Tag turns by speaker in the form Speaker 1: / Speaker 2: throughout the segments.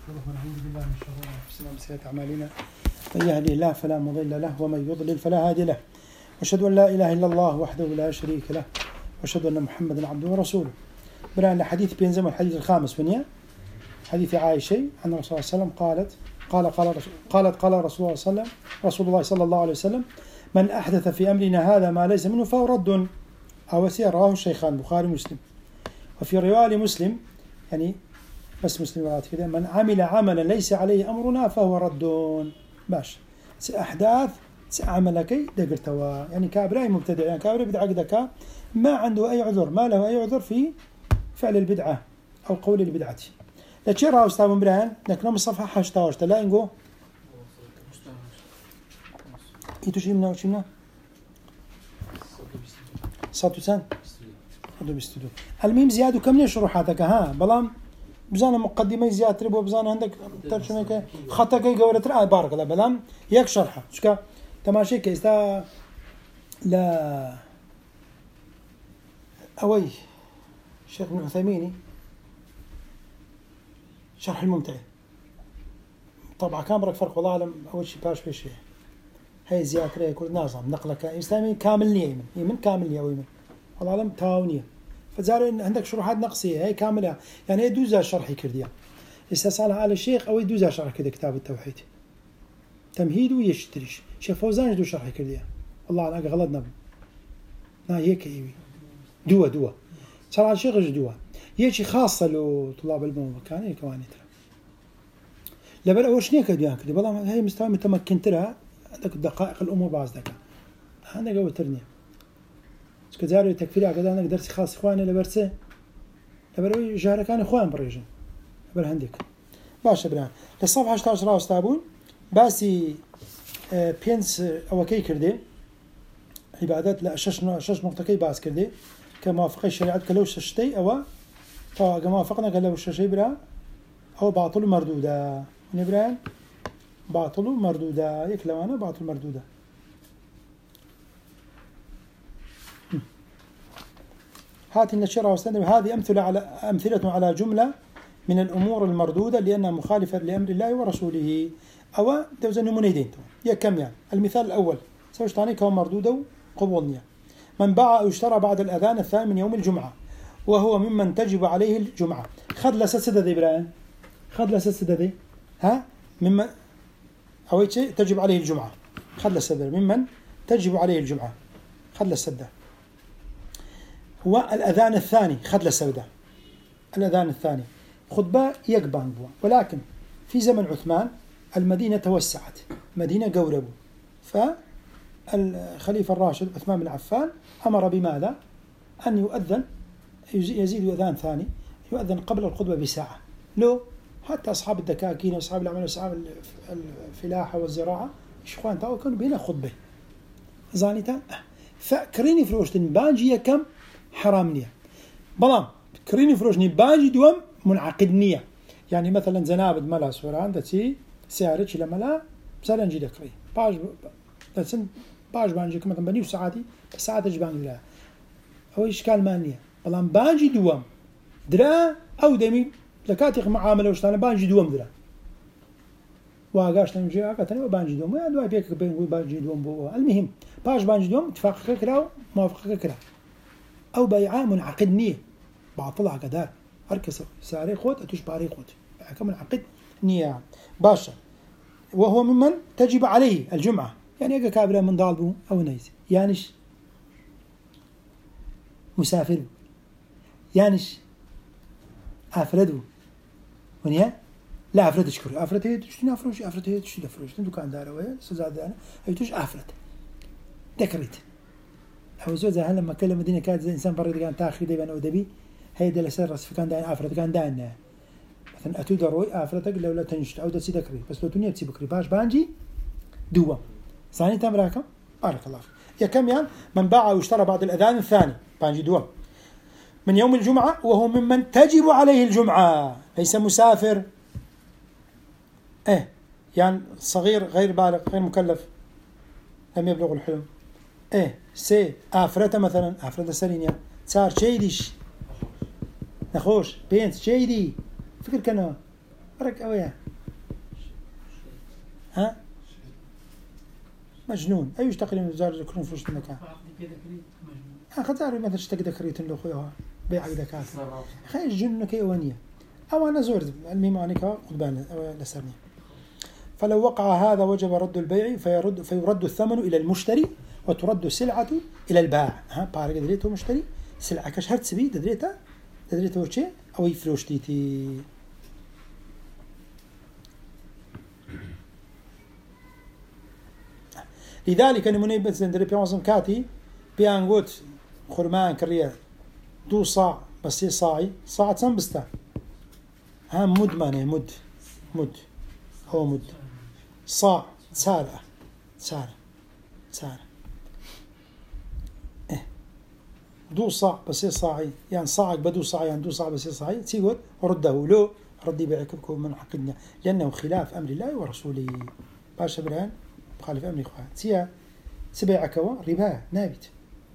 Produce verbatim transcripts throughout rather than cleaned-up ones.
Speaker 1: ونستغفره ونعوذ بالله من شرور انفسنا ومن سيئات اعمالنا من يهده الله فلا مضل له ومن يضلل فلا هادي له واشهد ان لا اله الا الله وحده لا شريك له واشهد ان محمدا عبده ورسوله. بناء حديث بينزم الحديث الخامس ونيا حديث عائشة عن الرسول صلى الله عليه وسلم قالت قال قال رسول قالت قال رسول الله صلى الله عليه وسلم رسول الله صلى الله عليه وسلم من أحدث في أمرنا هذا ما ليس منه فهو رد أو سير رواه الشيخان البخاري ومسلم. وفي رواية مسلم يعني بس مسلم كذا من عمل عملا ليس عليه أمرنا فهو رد. باش أحداث عملك دقرتوا يعني كابراي مبتدع يعني كابراي بدعة دكا ما عنده أي عذر ما له أي عذر في فعل البدعة أو قول البدعة. لا تشيرها أستاذ إبراهيم نكلم الصفحة حاشتاش تلا إنجو يتوشي منا وشي منا صوتو سان صوتو بيستدو الميم زيادة كم شروحاتك ها بلام بزانا مقدمة زيادة ربو بزانا عندك ترجمة كه خطأ كي قولة ترى بارك الله بلام يك شرحة شكا تماشي كيستا لا أوي شيخ ابن عثيمين شرح الممتع طبعا كان برك فرق والله أعلم أول شيء باش بشيء هاي زيادة يكون نظام نقلك إسلامي كامل يمين يمين كامل يا ويمين والله أعلم تاونية فزار إن عندك شروحات نقصية هاي كاملة يعني يدوز شرح كرديا استسألها على الشيخ أو يدوز شرح كذا كتاب التوحيد تمهيد ويشتريش شيخ فوزان يدوز شرح كرديا والله أعلم غلطنا نا هيك إيوي دوا دوا صار على الشيخ دوا يجي خاصة له طلاب العلم كان هيك كمان ترى لبل أول شيء كده كده والله هاي مستوى متمكن ترى عندك دقائق الأمور بعض ذاك أنا جو ترني كذا تكفير على أنا درس خاص إخواني لبرسه لبل جهر كان إخوان بريجن لبل عندك باش برا للصفحة عشرة عشر أستابون باسي بينس أو كي كده عبادات لا شش شش نقطة كي باس كده كموافقة الشريعة كلوش شتي أو طبعا كما وافقنا قال له الشيء برا أو باطل مردودة نبران باطل مردودة يكلمنا باطل مردودة هذه النشرة واستندم هذه أمثلة على أمثلة على جملة من الأمور المردودة لأنها مخالفة لأمر الله ورسوله أو دوزن نمونيدين يا كم يعني المثال الأول سويش تاني كون مردودة وقبولنيا من باع أو اشترى بعد الأذان الثاني من يوم الجمعة وهو ممن تجب عليه الجمعة خذ لسد ذي إبراهيم خذ لسد ذي ها ممن أول شيء تجب عليه الجمعة خذ لسد ممن تجب عليه الجمعة خذ لسد هو الأذان الثاني خذ لسد الأذان الثاني خطبة يقبان بوا ولكن في زمن عثمان المدينة توسعت مدينة قوربوا فالخليفة الراشد عثمان بن عفان أمر بماذا أن يؤذن يزيد أذان ثاني يؤذن قبل الخطبة بساعة لو حتى أصحاب الدكاكين وأصحاب العمل وأصحاب الفلاحة والزراعة إخوان تاو كانوا بينا خطبة زانيتا فكريني فروش بانجي كم حرامنية بلام كريني فروش بانجي دوم منعقدنية يعني مثلا زنابد ملا سوران دتي سعرتش لملا مثلا نجي دكري باج دتسن باج بانجي كم مثلا بنيو ساعاتي ساعة تجبان لا هو إشكال مانية بلام بانجي دوم درا أو دمي لكاتيق معاملة وشتانا بانجي دوم درا واقاش تنجي اقاتني وبانجي دوم يا دواء بيك بين بانجي دوم بو المهم باش بانجي دوم اتفاق كراو موافقة كرا أو بيعة منعقد نية باطلها قدار أركس سعري خوت أتوش باري خوت حكم منعقد نية باشا وهو ممن تجب عليه الجمعة يعني أجا كابلا من ضالبه أو نيز يانش مسافر يانش أفرده ونيا لا أفرد شكر أفرد هي تشتري أفرش أفرد هي تشتري أفرش تندو كان داره ويا سزاد داره هي توش أفرد ذكرت أو زوجة هلا لما كلم مدينة كاد زي إنسان برد كان تأخير ديبان أو دبي هي ده لسر رأس فكان دان أفرد كان دان مثلا أتو دروي أفردك لو لا تنشت أو تسي ذكري بس لو تنيا تسي بكري باش بانجي دوا ثاني تمراكم بارك الله فيك يا كم يعني من باع واشترى بعد الأذان الثاني بانجي دوا من يوم الجمعة وهو ممن تجب عليه الجمعة ليس مسافر إيه يعني صغير غير بالغ غير مكلف لم يبلغ الحلم إيه سي أفرته مثلا أفرته سرينيا صار شيديش نخوش بينت شيدي فكر كنا برك أويا ها مجنون أيش تقريبا زار ذكرون فوش المكان أخذ مثلا اشتق ذكريت له خويها بيع ذكات خير جن كيوانية أو أنا زورت الميمانك قدبان لسرني. فلو وقع هذا وجب رد البيع فيرد فيرد الثمن إلى المشتري وترد السلعة إلى البائع. ها بارك دريته مشتري سلعة كش هرت سبي دريته دريته وشي أو يفلوش تيتي. لذلك أن منيبة زندري بيانزم كاتي بيانغوت خرمان كريه دو صاع بس صاعي صاع تنبسته ها مد ماني مد مد هو مد صاع سارة سارة سارة إيه دو صاع بس صاعي يعني صاعك بدو صاع يعني دو صاع بس صاعي تيقول رده له ردي بعكبكم من حقنا لأنه خلاف أمر الله ورسوله باشا برهان مخالف أمر إخوان تيا سبيعكوا ربا نابت.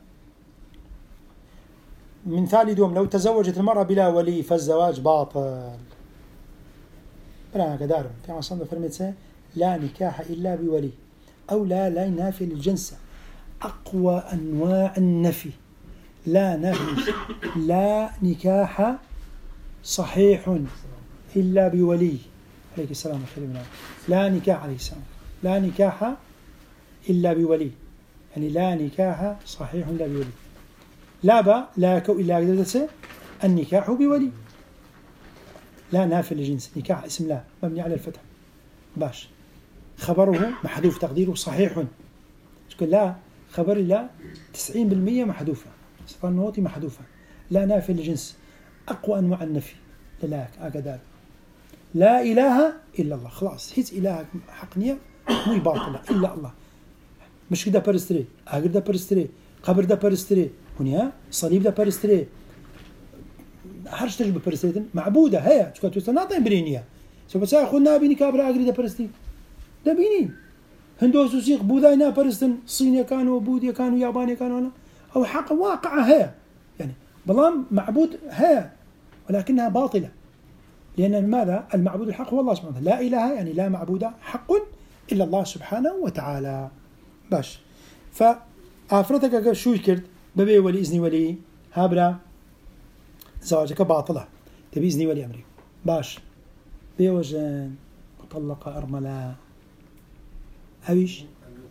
Speaker 1: من ثالث دوم لو تزوجت المرأة بلا ولي فالزواج باطل. بلا كدار في عصام فرمتها لا نكاح إلا بولي أو لا لا ينافي للجنس أقوى أنواع النفي. لا نفي لا نكاح صحيح إلا بولي عليك السلام عليكم. لا نكاح عليه السلام لا نكاح إلا بولي يعني لا نكاح صحيح إلا بولي. لا با لا كو إلا قدرته النكاح بولي. لا نافي للجنس نكاح اسم لا مبني على الفتح باش خبره محذوف تقديره صحيح. تقول لا خبر لا تسعين بالمية محذوفة صفة النوتي محذوفة. لا نافي للجنس أقوى أنواع النفي للاك أقدر لا إله إلا الله خلاص هيت إله حقنية مو باطلة إلا الله مش كده برستري أقدر ده برستري قبر ده برستري هنا صليب ده برستري هرش تجربة برستري معبودة هي تقول تستناطي برينيا سوف تأخذنا بيني كابر أقدر ده برستري ده بيني هندوس وسيق بوذاينا برستن صينيا كانوا بوذيا كانوا يابانيا كانوا أنا أو حق واقعة هي يعني بلام معبود هي ولكنها باطلة لأن ماذا المعبود الحق هو الله سبحانه وتعالى. لا إله يعني لا معبود حق إلا الله سبحانه وتعالى باش. فأفرتك شو كرت ببي ولي إذني ولي هابرا زواجك باطلة تبي إذني ولي أمري باش بيوجن مطلقة أرملة أويش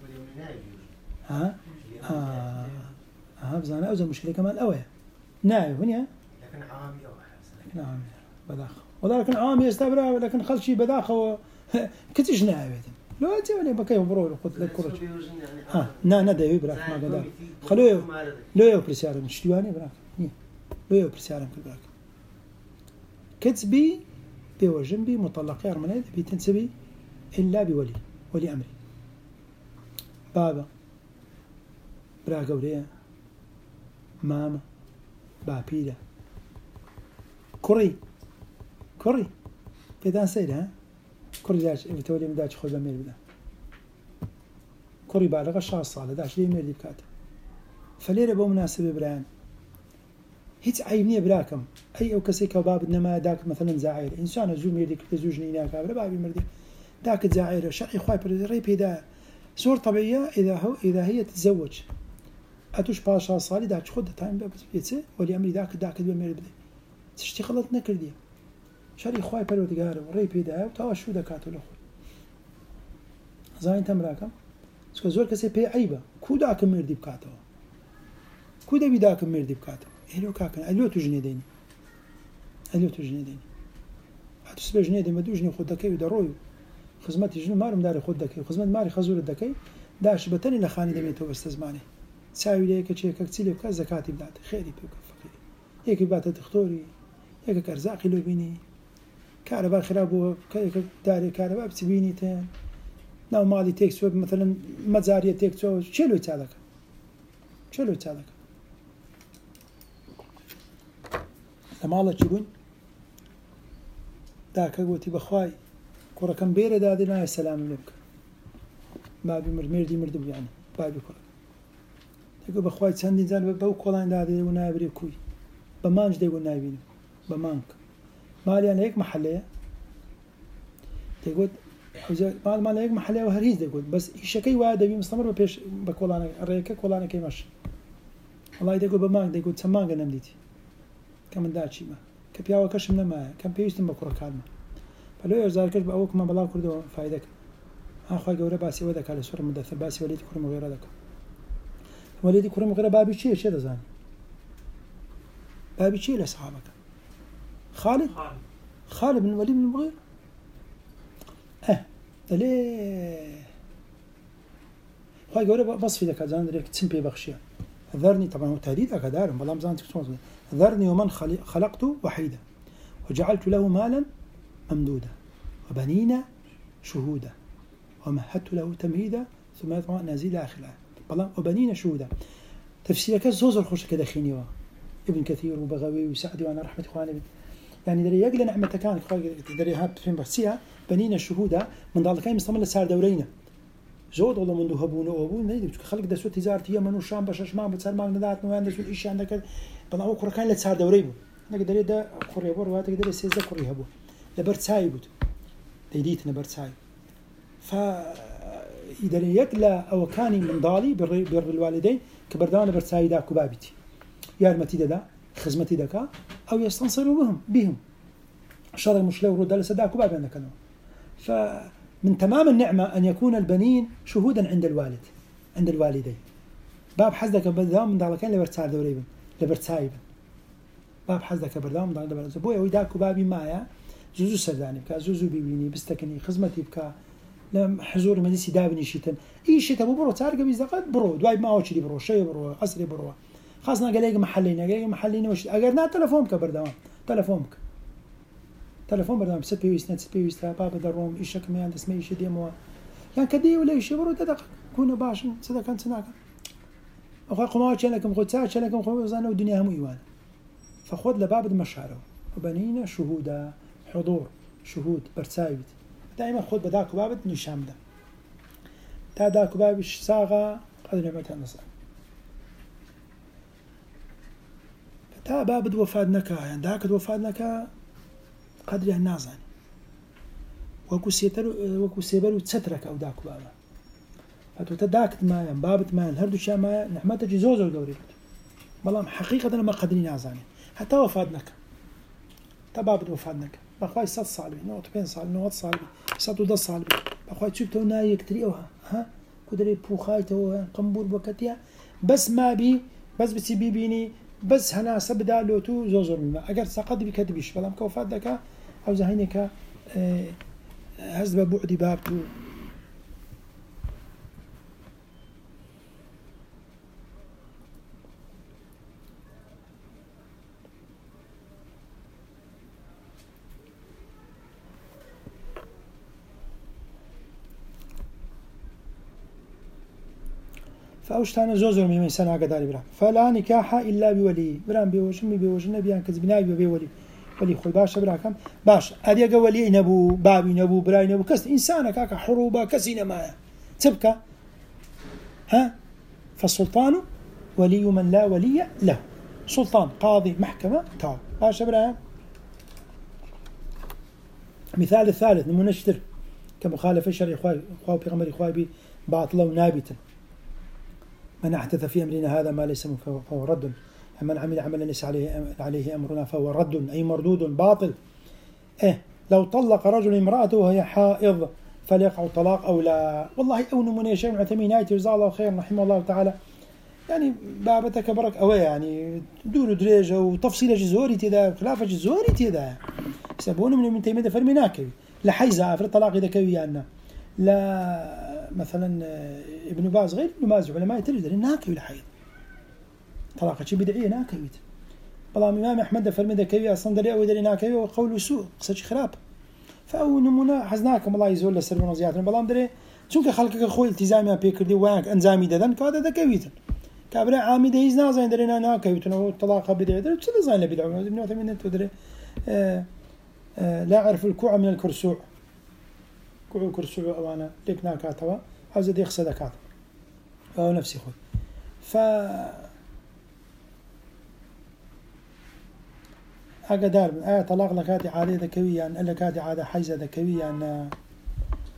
Speaker 1: ها آه ها بزانا أوزن مشكلة كمان أوه نايم هنا
Speaker 2: لكن عامي أو
Speaker 1: لكن عامي بداخ ولكن عامي يستبرع لكن خل شيء بداخه كتيش نايم لو أنت ولا بكيه برول قلت لك كرج ها نا نا ده يبرك ما قدر خلوه لو يبرسيار من شتواني براك لو يبرسيار من براك كتبي بوجن بي مطلق يا رمانة بيتنسبي إلا بولي ولي أمري بابا براك وريا ماما بابيدا كوري كوري بدان سيد ها كوري داش بتولي مداش خوي بمير بدا كوري بالغ شخص صالح داش لي مير بكاته فليرة بمناسبة بران هيت عيبني براكم أي أو كسي كباب إنما داك مثلا زعير إنسان زوج ميردك زوج نينا كابر بابي مردي داك زعير شرعي خواي بري بيدا صور طبيعية إذا هو إذا هي تتزوج أتوش باشا صالي داك خد تايم بس بيتسي ولي أمري داك داك دو مير بدي تشتي خلط نكردي شرعي خواي بري تجارب ري بيدا وتوا شو دكاتو الأخر زين تمراكم سكو زور كسي بي عيبة كو داك ميردي بكاتو كو دا بيداك ميردي بكاتو هلو كاكن ألو تجني ديني ألو تجني ديني هتسبب جني دي ما دوجني خد دكي ودروي خدمتي جنو مارم داري خد دكي خدمت ماري خزور الدكي داش بتني لخاني دميتو بستزماني ساوي ليك شيء كتسيلي بكا زكاتي بدات خيري بك فقيري هيك بات تختوري هيك ارزاقي لو بيني كهرباء خرابو كيك داري كهرباء بتبيني تان ناو مالي تيكسو مثلا مزاريه تيكسو شلو يتعلق شلو يتعلق لما الله تشوفون ذاك قوتي بخواي كرة كم بيرة دادي لا السلام لك بابي مرميردي مردب يعني بابي كرة تقول بخواي تسندي زال ببو كولان دادي ونايبري كوي بمانج دي ونايبين بمانك مالي أنا هيك محلية تقول ما ما لقى محله وهريز تقول بس الشكي واحد بي مستمر ببيش بقول أنا رأيك ولا أنا كيماش والله تقول بماك تقول سماك أنا مديتي كم داشي ما كبياو كش من ما كم بيستم بكرة كلمة فلو يرزق كش بأوك ما بلا كردو فايدك أخوي جورا باسي وذاك على سورة مدثر باسي وليد كرم غير ذاك وليد كرم غير بابي شيء شيء زاني بابي شيء لأصحابك خالد خالد بن الوليد بن المغيرة اه ليه أخوي جورا بص في ذاك زان دريك تسمبي بخشيا ذرني طبعا هو تهديد أكدار بلام زان تكسون ذرني ومن خلقته وحيدا وجعلت له مالا ممدودا وبنينا شهودا ومهدت له تمهيدا ثم يطمع أن أزيد آخر الآية بلام وبنينا شهودا تفسيرك زوزر خوش كذا خينيوا ابن كثير وبغوي وسعدي وأنا رحمة إخواني يعني دري يقل نعمة كان دري هاب فين بحسيها بنينا شهودا من ذلك كان مستمر صار دورينا زود والله من ذهبون وأبون نيجي خلق دسوا تجارة يمن وشام بشاش ما بتصير ما ندات ما عندك إيش عندك بناو كره كان لتصير دوريبو نقدر دري ده كوريا بور وهذا قدر يسيز ده كوريا بور لبرت سايبود تيديت نبرت سايب ف إذا يقلا أو كان من ضالي بر بر الوالدين كبردان لبرت سايدا كبابتي يا المتي ده خدمتي دكا أو يستنصروا بهم بهم شر مش لو رد لسدا كباب عندك أنا ف من تمام النعمة أن يكون البنين شهودا عند الوالد عند الوالدين باب حزدك بردام من دالكين لبرتسايب دوريبن لبرتسايب باب حزدك بردام من دالكين لبرتسايب بويا ويداك وبابي معايا زوزو سرداني بكا زوزو بيبيني بستكني خدمتي بكا لم حضور مجلسي دابني شيتن اي شيتا بو برو تارق بيزدقات برو دواي ما وشي برو شي برو عصري برو خاصنا قاليق محلينا قاليق محلينا وش اقرنا تلفونك بردام تلفونك تلفون برنامج ست بيويست نت ست بيويست بابا دروم إيش كم يعني اسمه إيش ديمو يعني كدي ولا إيش برو تدق كونه باش صدق كان سناك أخوي قماش شلكم خدسات شلكم خبزنا والدنيا هم يوان فخذ لباب مشاعره وبنينا شهودا حضور شهود برسايبت دائما خذ بداك باب نشام ده تا داك باب ساغا قد نعمة النصر تا باب وفاد نكا يعني داك وفاد نكا قدره النازن وكو سيتر وكو سيبر وتسترك أو داك بابا فتو تداكت ما بابت ما الهردو شاما نحمته جزوزو دوري والله حقيقة أنا ما قدري نازاني حتى وفادنك تبابت وفادنك بخواي ست صالبي نوت بين صالبي نوت صالبي ستو ده صالبي بخواي تشوفتو ناي يكتريوها ها كدري بوخايتو قنبور بوكتيا بس ما بي بس بتسي بيبيني بس هنا سبدا لوتو زوزر مما أجر سقط بكتبيش بلام كوفات دكا أو زهينك أه هزب بعدي بابتو فأوشتانا زوزر مما سنة قداري برام فلا نكاح إلا بولي برام بيوجن بيوجن بيان كذبناي بيولي ولي خوي باش براكم باش أدي قولي نبو بابي نبو براي نبو كست إنسانك كاك حروبا كسينا معه تبكى ها فالسلطان ولي من لا ولي له سلطان قاضي محكمة تاو باش براهم مثال الثالث نمونشتر كمخالفة شرعي خوي خوي بيغمري خوي بي باطلة ونابتا من أحدث في أمرنا هذا ما ليس فهو رد من عمل عملا ليس عليه عليه أمرنا فهو رد أي مردود باطل إيه لو طلق رجل امرأته وهي حائض فليقع الطلاق أو لا والله أو نموني شيء من عثمينات جزاه الله خير رحمه الله تعالى يعني بابتك برك أوي يعني دور دريجة وتفصيل جزوري تدا خلافة جزوري تدا يسبون من من تيمية فرميناكي لحيزة في الطلاق إذا كوي عنا لا مثلا ابن باز غير ابن باز علماء تجد ناكوي لحيض طلاق شيء بدعية ناكويت والله الإمام أحمد فرمي ذا كوي أصلا دري أو دري ناكوي وقوله سوء قصة خراب فأو نمونا حزناكم الله يزول لسر من زيادة بالله دري شو كخلقك أخوي التزامي بيكردي وياك أنزامي ددن كهذا ذا كويت كابرا عامي ده يزنا زين درينا ناكويت والطلاق بدعية دري بس زين لبدعة ابن عثيمين تدري آه آه لا أعرف الكوع من الكرسوع كوع الكرسوع أو أنا ليك ناكاتوا هذا دي خصة دكات أو نفسي خوي ف أقدر من آية طلاق لكاتي عادة ذكوية أن لكاتي عادة حيزة ذكوية أن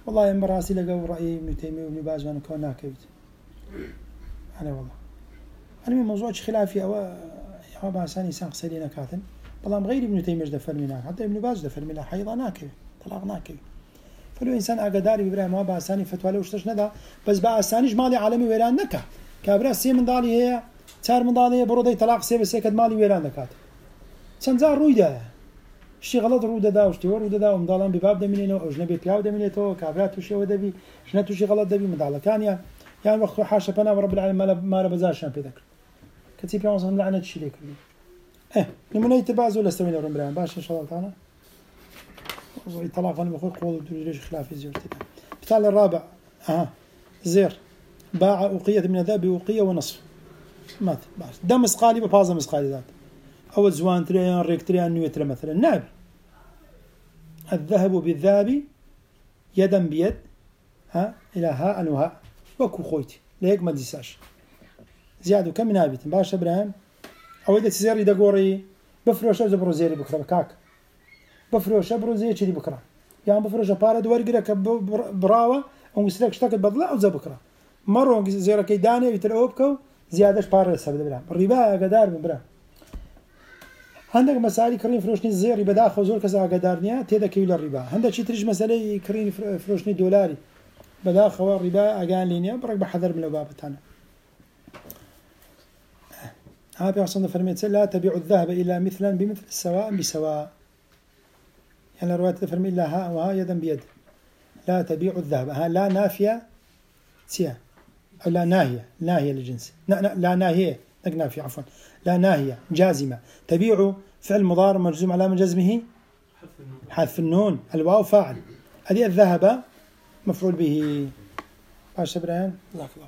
Speaker 1: والله يا مراسي لقوا رأي ابن تيمية وابن باز وأنا كون ناكبت أنا والله أنا من موضوع خلافي أو أو باساني سان قصيلين كاتن والله غير ابن تيمية ده فرمينا حتى ابن باز ده فرمينا حيضا ناكب طلاق ناكب فلو إنسان أقداري ببراه ما باساني فتوى لو اشتش ندا بس باسانيش مالي عالمي ويران نكا كابرا سي من دالي هي تار من دالي هي برودي طلاق سي بس كد مالي ويران نكات سنزار رويدا شي غلط رودا دا وشتي رودا دا ومدالان بباب دمينينو او جنبي بياو دمينيتو كابرات وشي ودبي شنتو شي غلط دبي مدالا كان يا يعني وقت حاشا بنا رب العالمين ما ربزاش بيذكر كتي بيان صن لعنه شي ليك اه نمونه تبازو لستوينا رمبران باش ان شاء الله تعالى ويطلع فن بخور قول دريج خلاف زيرتي مثال الرابع اها زير باع أوقية من الذهب بأوقية ونصف مات باش دم مسقالي ببازا مسقالي ذات أول زوان تريان ريك تريان نيوتر مثلا نعم الذهب بالذهب يدا بيد ها إلى هاء وهاء وكو خويتي ليك ما تنساش زيادو كم نابت باش إبراهيم أو إذا تزير إذا قوري بفروش زبرو زيري بكرة بكاك بفروش زبرو زيري كذي بكرة يعني بفروش بارا دوار قرك براوة أو مسلك اشتكت بدلا أو زبكرة مرة زيرا كيداني يتلقوبكو زيادة بارا سبب إبراهيم الربا قدار من إبراهيم عندك مسائل كرين فروشني زير ربا داخل زول كذا قدارنيا تيدا كيلو الربا عندك شيء تريج مسألة كرين فروشني دولاري بداخل الربا أجان لينيا برك بحذر من الباب تاعنا هذا أصلا فرميت لا تبيع الذهب إلا مثلا بمثل سواء بسواء يعني رواية فرمي لا ها وها يدا بيد لا تبيع الذهب ها لا نافية سيا أو لا ناهية ناهية للجنس لا, لا ناهية نافية عفوا لا ناهية جازمة تبيع فعل مضارع مجزوم على من جزمه حذف النون الواو فاعل هذه الذهب مفعول به باش إبراهيم الله الله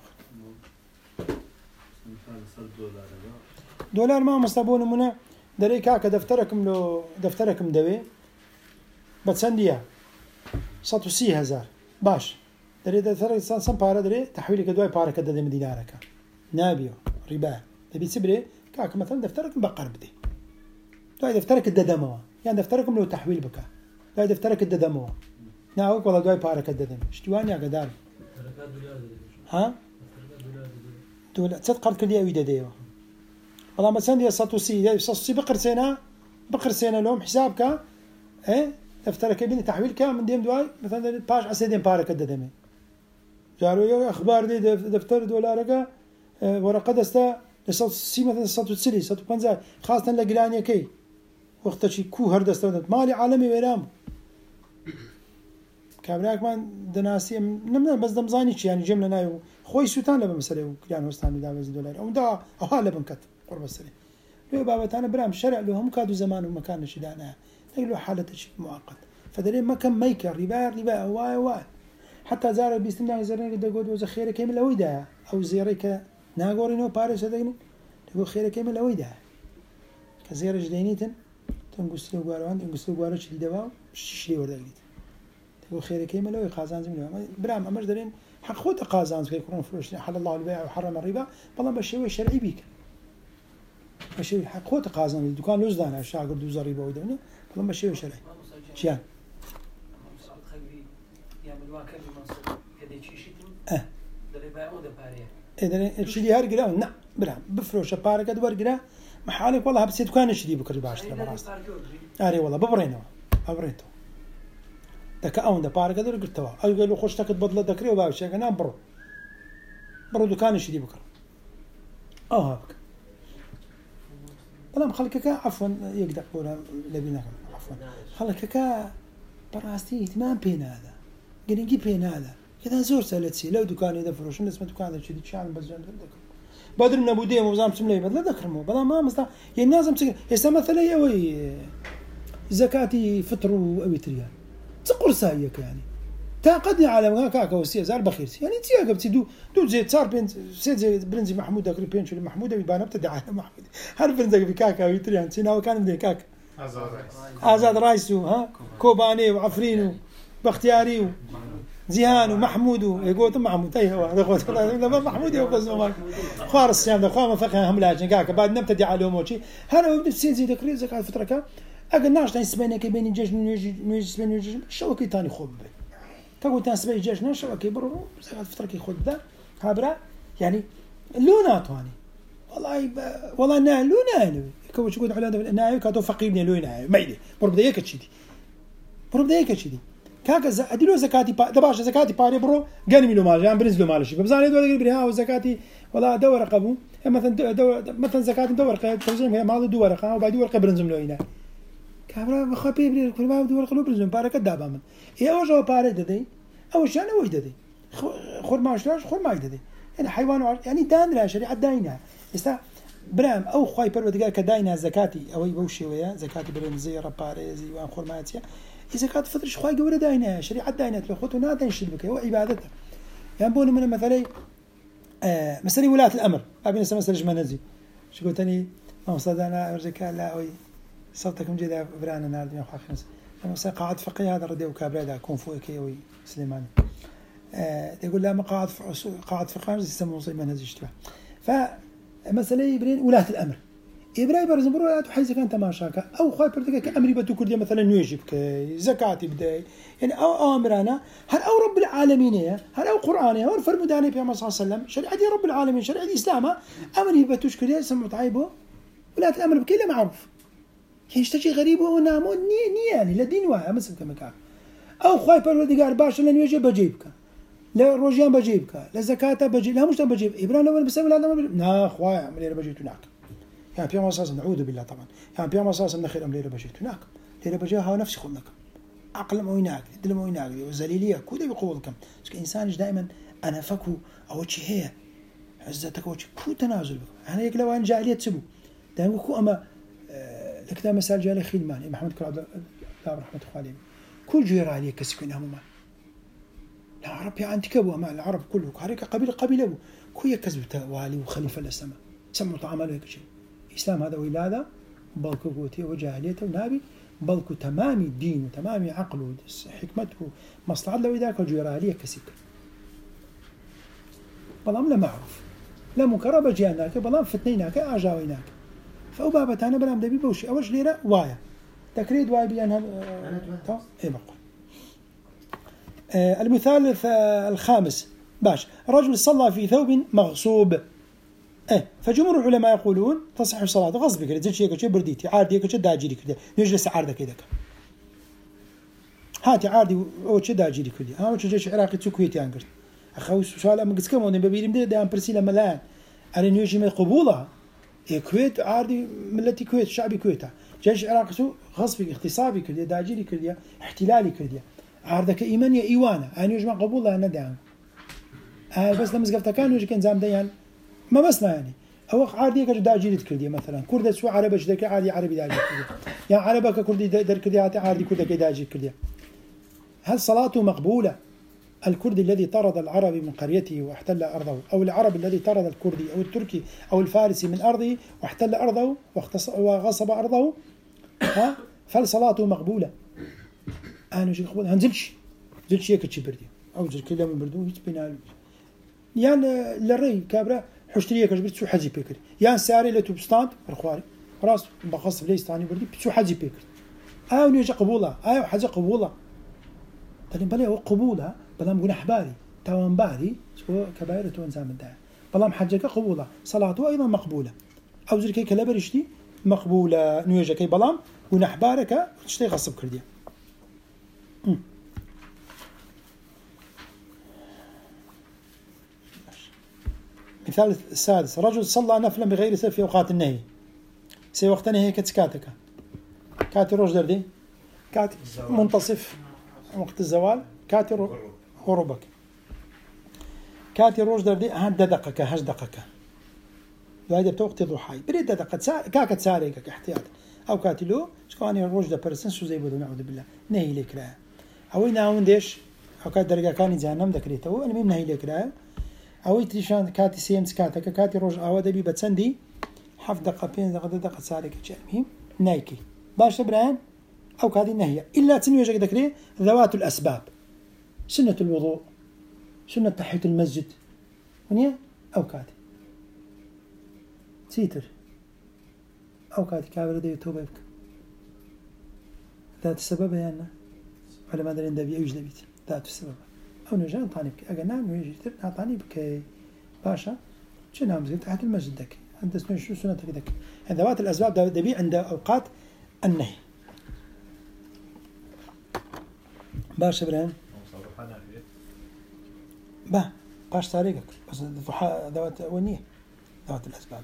Speaker 1: دولار ما مصابون منا دري كاك دفتركم لو دفتركم دوي بتسنديها صوت سي هزار باش دري دفترك سان بارا دري تحويلك دواي بارا كدا دي مدينارك نابيو ربا تبي تسبري كاك مثلا دفترك بقر بدي دواي دفترك الددموا يعني دفتركم لو تحويل بك دواي دفترك الددموا ناوك والله دواي بارا كدا دم اشتواني يا قدار ها دولار تصدق قرض كلي اويدا ديوا والله مثلا دي ساتوسي ساتوسي بقر سنه بقر سنه لهم حسابك ايه دفترك بين تحويلك من ديم دواي مثلا باش عسيدين بارا كدا دم جارو اخبار دي دفتر دولارك ورقه دستا ساتوسي مثلا ساتوسي ساتوبنزا خاصه لقرانيا كي وقت شي كو هر دستا مالي عالمي ويرام كابراك من دناسي نمنا بس دمزاني يعني جمله نايو خوي سوتان لبا مساله كيان وستان داوز دولار او دا اهاله بنكت قرب السري لو بابا انا برام شرع لهم كادوا زمان ومكان شدانا يقولوا حاله شيء مؤقت فدري ما كان ميك ربا ربا واي واي حتى زار بيستنى زرنا دغود وزخيره كامل ويدا او زيرك ناغورينو باريس دغني تقول خيره كامل ويدا كزير جدينيتن تنقسلو غاروان تنقسلو غارو شي دوا شي وردا تقول خيره كامل لو قازان زميل برام امر درين حق خوت قازان كي يكون فلوس حل الله البيع وحرم الربا والله بشوي شرعي بيك بشوي حق خوت قازان الدكان لوز دانا شاغر دوز ربا ودني والله بشوي شرعي شيان اه دربا او دباريا اذا شدي هر قرا لا برام بفلوس بارك دور قرا محالك والله بس دكان شدي بكري باش راس اري والله ببرينو ببريتو دك اون ده بارك دور قلتوا قالوا خوش تاك تبدل دكري وباش انا برو برو دكان شدي بكره اه هاك والله خلكك عفوا يقدر ولا لبينا عفوا خلكك براستي تمام بين هذا قال نجيب بين هذا كذا زور سالتسي لو دكان اذا فروش الناس ما دكان شدي شان بس ذكر بدر من ابو ديم وزام سملي بدل ذكر مو بلا ما مست يعني لازم يسمى مثلا يوي زكاتي فطر ووتريان تقول سايك يعني تاقدني على هكاكا وسي زار بخير يعني انت قبتي دو دو زي صار بنت سيد زي برنزي محمود اكري بينش محمود يبان ابتدى على محمود هل برنزي بكاكا ويتريان سينا كان بدي كاكا ازاد ازاد رايسو ها كوباني وعفرينو باختياري زيهان ومحمود يقول محمود اي هو هذا محمود يوقز ما خارس يعني خا ما فقه هم لاجن كاكا بعد نبتدي على موشي هل بدي سيد زي ذكري زكاه فتره أجل ناش تاني سبنا كبيني جيش نيجي نيجي سبنا نيجي شو كي تاني خوب تقول تنسبة يجيش نشر أكيد برو زكاة الفطر كي خد ذا هابرا يعني لونات واني والله ب... والله نا لونا كوش يقول على نا كاتو فقيرني لونا ما يدي برو بداية كتشدي برو بداية كتشدي كاك ز أديله زكاتي با دباش زكاتي باري برو جاني منو مال جان برنزلو مالش ببزاني دول يقول بريها وزكاتي والله دور رقبو مثلا دور مثلا زكاة دور رقبة توزيع هي مال دور رقبة وبعد دور رقبة برنزم له هنا كابرا بخبي بري كل ما دور رقبة برنزم بارك الدابا من إيه وجهه بارك ددي أول شيء أنا وش ددي خور ما شلاش خور ما يددي يعني حيوان يعني دان لا شريعة داينها استا برام أو خاي بردقار كداينها زكاتي أو يبوشي ويا زكاتي برنزي رباريزي وان خور ما يتيا زكاة فطر شو خاي جورة داينها شريعة داينها تلخوته نادين شدبك هو عبادته يعني بون من مثلا آه مثلا ولاة الأمر أبي نسمع مثلا جمانزي شو قلتني ما صدقنا أرجع لا أوي صوتكم جدا برانا نارد يا أخي خمس مثلا قاعد فقيه هذا ردي وكابردا كون فوق كي أوي سليماني آه يقول لا ما قاعد قاعد فقيه يسمونه زي منهج اشتباه فمثلا يبرين ولاة الأمر إبراهيم برزن برو حيث كان تماشاك أو خايف بردك كأمري بدو كردي مثلا يجب كي زكاتي بداي يعني أو أمرنا هل أو رب العالمين هل أو قرآن هل فرمداني في محمد صلى الله عليه وسلم شريعة رب العالمين شريعة الإسلام أمري بدوش كردي سمعت عيبه ولاة الأمر بكل معروف يعني تجي غريب ونامو ني ني يعني لدين واحد مثل كما كان أو خايف بردك قال باش لن يجب بجيبك لا روجيان بجيبك لا زكاة بجيب لا مش بجيب إبراهيم لو بسوي لا بجيب نا خوايا عملي بجيت هناك يعني بيوم أساس نعوذ بالله طبعا يعني بيوم أساس نخير أم ليلة بجيت هناك ليلة بجيها نفسي خلناك عقل مو هناك دل مو هناك وزليلية كل بقولكم بس إنسان دائما أنا فكو أو شيء هي عزتك أو شيء كل تنازل بك أنا يقول أنا جاهلية تسبو دائما كو أما آه لكتاب مسال جالي خيلمان محمد كل عبد الله رحمة الله عليه كل جير عليه كسكين هم ما العرب يعني تكبوا مع العرب كله هريك قبيلة قبيلة كوي كذبت والي وخليفة السماء سموا طعامه هيك شيء الإسلام هذا ولاده بلكو قوتي وجاهليته ونابي بلكو تمام الدين وتمام عقله حكمته مصلحة له ذاك الجيرالية كسيك بلام لا معروف لا مكربة جيناك بلام فتنيناك أعجاويناك فأبابة أنا بلام دبي بوشي أول ليرة وايا تكريد واي بيانها تا إيه بقول آه المثال الخامس باش رجل صلى في ثوب مغصوب إيه فجمهور العلماء يقولون تصح الصلاة غصب كده زي شيء كده برديتي عادي كده داجيري كده نجلس عارضة كده هاتي عادي أو كده داجيري كده ها أو كده عراقي تسكويتي أنقر أخوي سؤال أما قص كم ونبي ببيرم ده ده أم برسيلة ملان أنا نيجي من قبولها الكويت عادي ملتي كويت شعبي كويتها جيش عراقي سو غصبي اغتصابي كده داجيري كده احتلالي كده عارضة كإيمانية إيوانا أنا نيجي من قبولها ندعم آه بس لما زقفت كان نيجي كان زام ديان ما بسنا يعني أو عادي كذا داجيري كردية مثلا كرد سو عربي شدك عادي عربي داجيري كردية يعني عربة كردي در كردية عادي كرد كداجيري كردية هل صلاته مقبولة الكردي الذي طرد العربي من قريته واحتل أرضه أو العربي الذي طرد الكردي أو التركي أو الفارسي من أرضه واحتل أرضه وغصب أرضه ها فالصلاة مقبولة أنا شيء قبول هنزلش زلش هيك تشبردي أو زل كلام بردو يتبين يعني للري كابرة حشتريه كجبرت سو حزي بيكر يعني سعري لتوبستان رخواري راس بخص بليس تاني بردي سو حزي بيكر أو نيجي قبولة أو حزي قبولة تلين بلي هو قبولة بلام قلنا حباري توان باري سو كبائر توان زامن ده بلام حجك قبولة صلاته أيضا مقبولة أو زل كي كلابرشتي مقبولة نيجي كي بلام قلنا حبارك تشتي غصب كرديه مثال السادس رجل صلى نفلا بغير سبب في أوقات النهي سي وقت نهي كتسكاتك كاتي روج دردي كاتي منتصف وقت الزوال كاتي غروبك كاتي روج دردي هاد دقك هاش دقك وهذا بتوقت ضحاي بريد دقك كاكا تساريك احتياط أو كاتي له شكواني روج دا برسن سو زي بدو نعوذ بالله نهي لك لا أو يناون ديش أو كات درجة كان جهنم ذكريته أنا مين نهي لك لا أو يتريشان كاتي سيمس كاتك كاتي روج أو دبي بتسندي حف دقة بين دقة دقة سارك جميل نايكي باش بران أو كاتي نهية إلا تنوي جاك ذكري ذوات الأسباب سنة الوضوء سنة تحية المسجد ونيا أو كاتي سيتر أو كاتي كابر دي توبة بك ذات السبب يعني ولا ما أدري ندبي أيش دبيت ذات السبب أو نجان طاني بك أجا نام ويجتر نطاني بك باشا شو نام زين تحت المسجد دك أنت اسمه شو سنتك دك ذوات الأسباب دبي عند أوقات النهي باشا إبراهيم با باش طريقك بس الضحى ذوات ونية ذوات الأسباب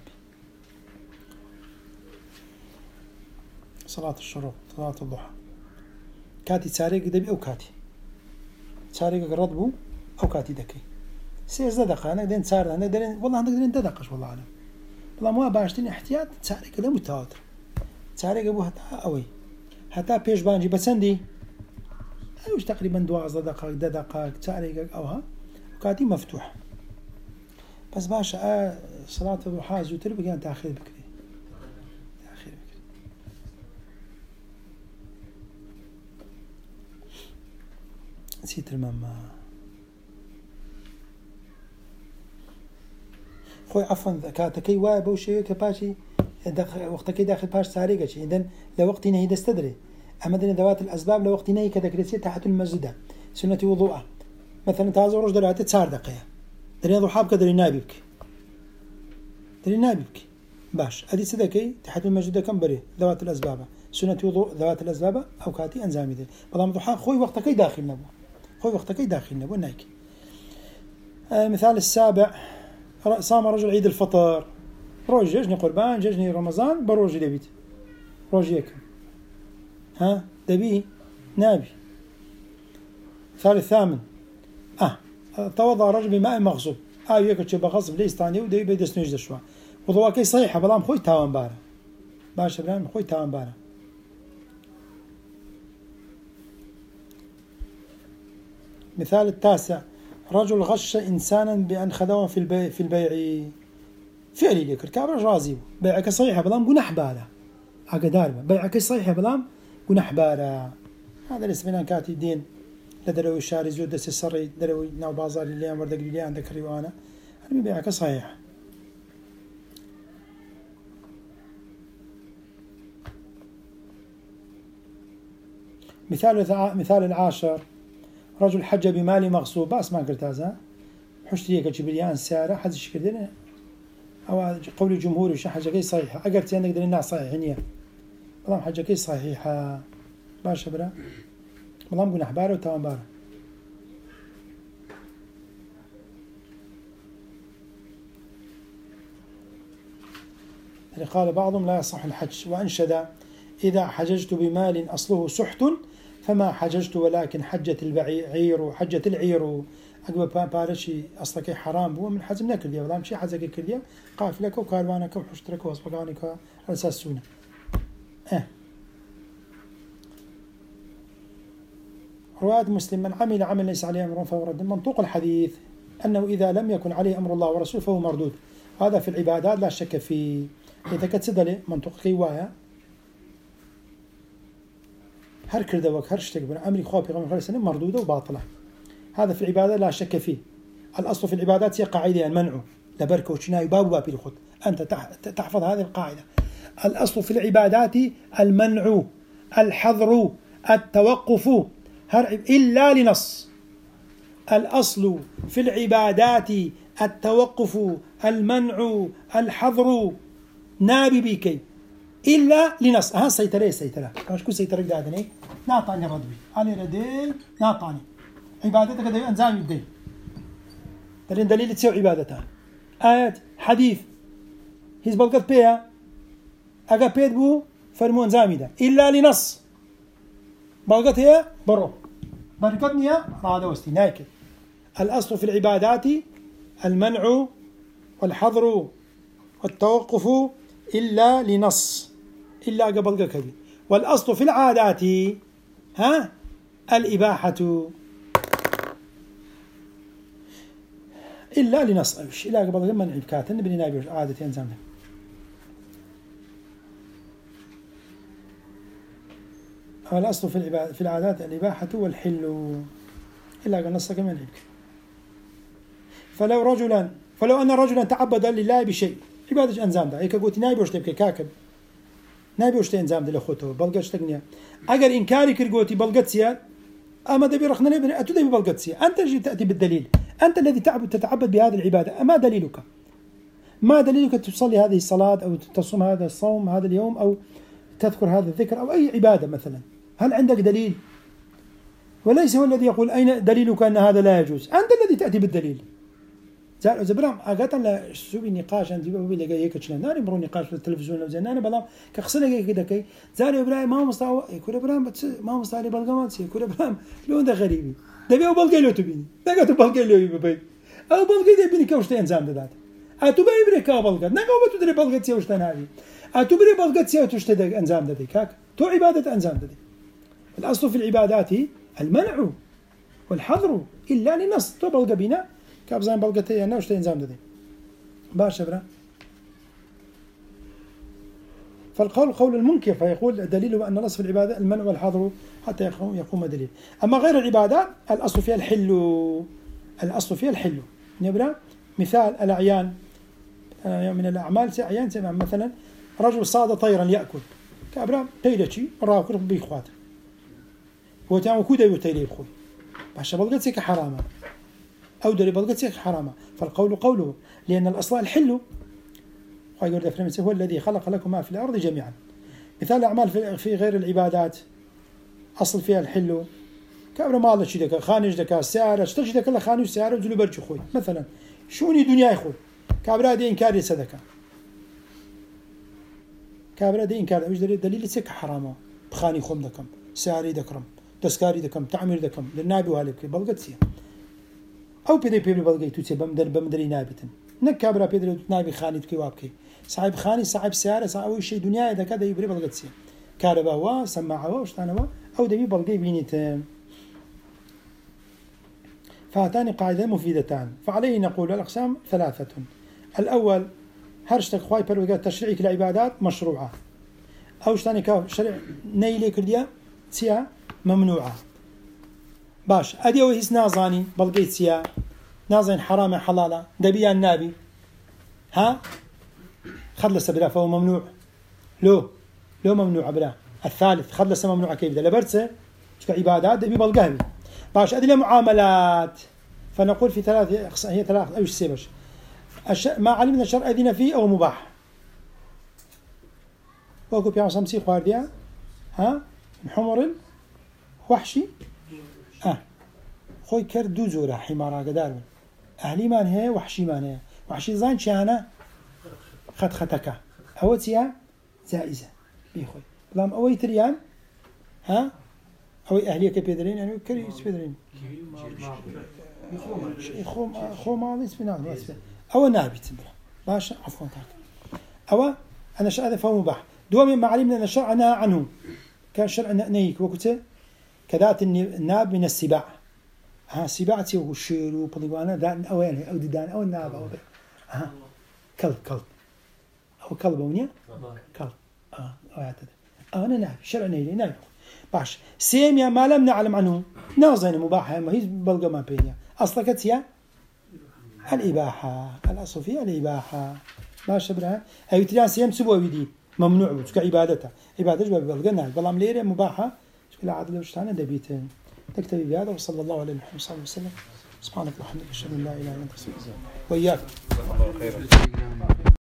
Speaker 1: صلاة الشروق صلاة الضحى كاتي تاريخ دبي أو كاتي تاريخ الرطبو أو كاتي دكي سيز دقة أنا قدرت صار أنا قدرت والله أنا قدرت دقش والله أعلم والله ما باشتني احتياط تاريخ ده متواتر تاريخ أبوه حتى أوي حتى بيش بانجي بسندي أوش تقريبا دوازة دقائق دقائق تاريخ أوها كاتي مفتوح بس باشا آه صلاة الضحى زوتر بقى تأخير بكري تأخير بكري نسيت الماما خوي عفوا كاتكي واب وشيء كباشي وقتك داخل باش تاريخ شيء إذن لوقت نهي دستدري أمدني ذوات الأسباب لوقت نهي كذكرتي تحت المسجد سنة وضوءه مثلا تازو رجل دلوقتي تصار دقيقة دري ضحى بك دري نابيك دري نابيك باش هذه سدكي تحت المسجد كم بري ذوات الأسباب سنة وضوء ذوات الأسباب أو كاتي أنزامي ذي بلام ضحى خوي وقتك داخل نبو خوي وقتك داخل نبو نايك المثال السابع صام رجل عيد الفطر روج ججني قربان ججني رمضان بروج دبيت روجيك ها دبي نابي مثال الثامن اه توضأ رجل بماء مغصوب اه ياكل بغصب ليس ثاني ودي بيدس نجد شوي وضوءك صحيحه بلام خوي تاوان بارا باش بلام خوي تاوان بارا مثال التاسع رجل غش إنسانا بأن خذوه في البيع في البيع فعلي لك الكابر رازي بيعك صحيحة بلام جناح بالا عقدار بيعك صحيحة بلام جناح بالا هذا اللي اسمه كاتي دين لدروي الشاري زود دس الصري دروي ناو بازار اللي أمر دق اللي عندك ريوانا هذا بيعك صحيح مثال مثال العاشر رجل حج بمال مغصوب بس ما قلت هذا حشتري كجبريان سعره حد شكدنا أو قول الجمهور وش حاجة صحيحة أقرت يعني نقدر الناس صحيحين والله حاجة صحيحة باش برا والله نقول أحباره وتمام باره قال بعضهم لا يصح الحج وأنشد إذا حججت بمال أصله سحت فما حججت ولكن حجت البعير حجت العير أقوى بارشي أصلك حرام هو من حزم ناكل ديا ولا مشي حزك كليا قافلك وكاروانك وحشترك وأصبقانك على أساس سنة أه. رواية مسلم من عمل عمل ليس عليه أمر فهو رد منطوق الحديث أنه إذا لم يكن عليه أمر الله ورسوله فهو مردود هذا في العبادات لا شك فيه إذا كتسد له منطوق كيوايا هر كردوك هر شتك بنا أمري خواب في غمر سنة مردودة وباطلة هذا في العبادة لا شك فيه الأصل في العبادات هي قاعدة المنع لبركة وشناي باب باب الخط أنت تحفظ هذه القاعدة الأصل في العبادات المنع الحظر التوقف إلا لنص الأصل في العبادات التوقف المنع الحظر نابي بيكي إلا لنص ها سيطرة سيطرة كاش كل سيطرة قاعدني ناطاني ردبي أنا ردي ناطاني عبادتك ده أنزام يدي ترين دليل تسوي عبادتها آيات حديث هيز بلقت بيها أجا بيد بو فرمون زامي ده إلا لنص بلقت هي برو بركتني هذا وستي نايك الأصل في العبادات المنع والحظر والتوقف إلا لنص إلا قبل كذي والأصل في العادات ها الإباحة إلا لنص أوش إلا قبل منع بكاتن بني نابي عادة ينزل الأصل في العبادة في العادات الإباحة والحل إلا قال نص كمان يبكي فلو رجلا فلو أن رجلا تعبد لله بشيء عبادة أنزام ده هيك قلت نايب وش تبكي كاكب نايب وش تنزام ده لخوته بلقش تقنية أجر إنكاري كرقوتي بلقت سياد أما دبي رخنا نبي أتدبي بالقدسية، أنت جي تأتي بالدليل، أنت الذي تعبد تتعبد بهذه العبادة، ما دليلك؟ ما دليلك تصلي هذه الصلاة أو تصوم هذا الصوم هذا اليوم أو تذكر هذا الذكر أو أي عبادة مثلا؟ هل عندك دليل؟ وليس هو الذي يقول أين دليلك أن هذا لا يجوز، أنت الذي تأتي بالدليل. زال زبرام أقعد لا سوي نقاش عندي بقول لك هيك كشنا ناري مرو نقاش في التلفزيون لو زين أنا بلا كخسنا هيك كده كي زال إبراهيم ما مستوى يقول إبراهيم بس ما مستوى بالجمال يقول إبراهيم لون ده غريب ده بيو بالجي له تبيني ده قط بالجي له يبي أو بالجي ده بيني كوش تنزام ده أتو بيبي بريكا بالجي نقوم بتدري بالجي تيوش تنادي أتو بري بالجي تيوش تدري أنزام ده كاك تو عبادة أنزام ده الأصل في العبادات المنع والحظر إلا لنص تو بالجي بينا كابزان بالجي أنا وش تنزام ده باش برا. فالقول قول المنكر فيقول دليله أن الأصل في العبادة المنع والحظر حتى يقوم دليل. أما غير العبادات الأصل فيها الحل، الأصل فيها الحل. نبرا مثال الأعيان من الأعمال أعيان مثلا رجل صاد طيرا يأكل كابرا تيلتشي راكل بيخوات هو تعمل كودا يتيلي بخوي باش بلغتك حرامة أو دري بلغتك حرامة. فالقول قوله لأن الأصل الحل. ويقول هو الذي خلق لكم ما في الأرض جميعا. مثال الأعمال في غير العبادات أصل فيها الحل كابرا مالك شي دكا خانج دكا سيارة اشتري دكا خانج سيارة وزلو برج خوي مثلا شوني دنيا خوي كابرا دي إنكار صدقة كابرا دي إنكار وش دليل دليل سك حرامة بخاني خوم دكم سياري دكرم تسكاري دكم تعمير دكم للنابي وهالك بلغت سيا أو بيدي بيدي بلغي توتي بمدر بمدري نابتن نك كابرا بيدي نابي خاني تكي وابكي صاحب خاني صاحب سيارة صاحب أي شيء دنيا إذا كذا يبري بلغت سيا كهرباء وا سماعة وا وشتانة وا أو دبي بلغي بينيتهم. فهاتان قاعدة مفيدتان. فعليه نقول الأقسام ثلاثة. الأول هرشتك خواي بروجات تشريعك العبادات مشروعة أو شتاني كشرع نيلي كرديا سيا ممنوعة. باش أدي وهيس نازاني بلغيت سيا نازين حرام حلالة دبيا النبي ها خلص بلا فهو ممنوع لو لو ممنوع بلا. الثالث خلص ممنوع كيف ده لبرسه عبادات دبي بلغاوي. باش أدي معاملات فنقول في ثلاث هي ثلاث أو سيبش ما علمنا الشرع أذن فيه أو مباح. وأكو بيعمل سمسي خوارديا ها حمر وحشي آه خوي كردو زورا حمارا قدار أهلي مان هي وحشي مان هي وحشي زين شانا خد خدك أوتيا زائزة بيخوي لام أوي تريان ها أوي أهلية كبيدرين يعني كريس بيدرين خو خو ما اسمه ناس أو نابي تبرا باش عفوا تاك أو أنا شرع هذا فهو مباح. دوم ما علمنا أن الشرع نهى عنه كان شرع نهيك وقته كذات الناب من السباع ها سباع تيو الشير وبليوانا دان أو يعني أو ددان أو الناب أو ها كلب كلب أو كلب ونيا كلب آه أو هذا أنا ناب شرع نهي ناب باش سيميا ما لم نعلم عنه نازين مباح ما هي بلغة ما بينيا أصلا كتيا الإباحة الأصل فيها الإباحة ما شبرها أي تريان سيم سبوا بدي ممنوع بتك عبادته عبادة جبل بلغنا بلام ليرة مباحة شكل عادل وشتانا دبيتين تكتبي بهذا وصلى الله عليه محمد صلى الله عليه وسلم سبحانك اللهم وبحمدك أشهد أن لا إله إلا أنت أستغفرك وإياك.